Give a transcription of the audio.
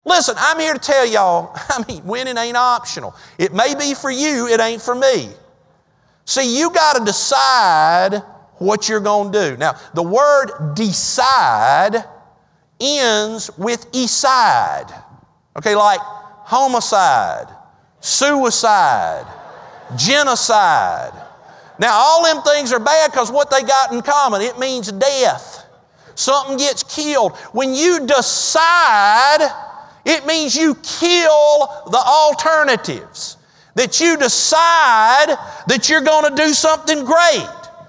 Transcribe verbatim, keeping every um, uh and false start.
Listen, I'm here to tell y'all, I mean, winning ain't optional. It may be for you, it ain't for me. See, you got to decide what you're going to do. Now, the word decide ends with "ecide." Okay, like homicide, suicide, genocide. Now, all them things are bad because what they got in common, it means death. Something gets killed. When you decide, it means you kill the alternatives. That you decide that you're going to do something great.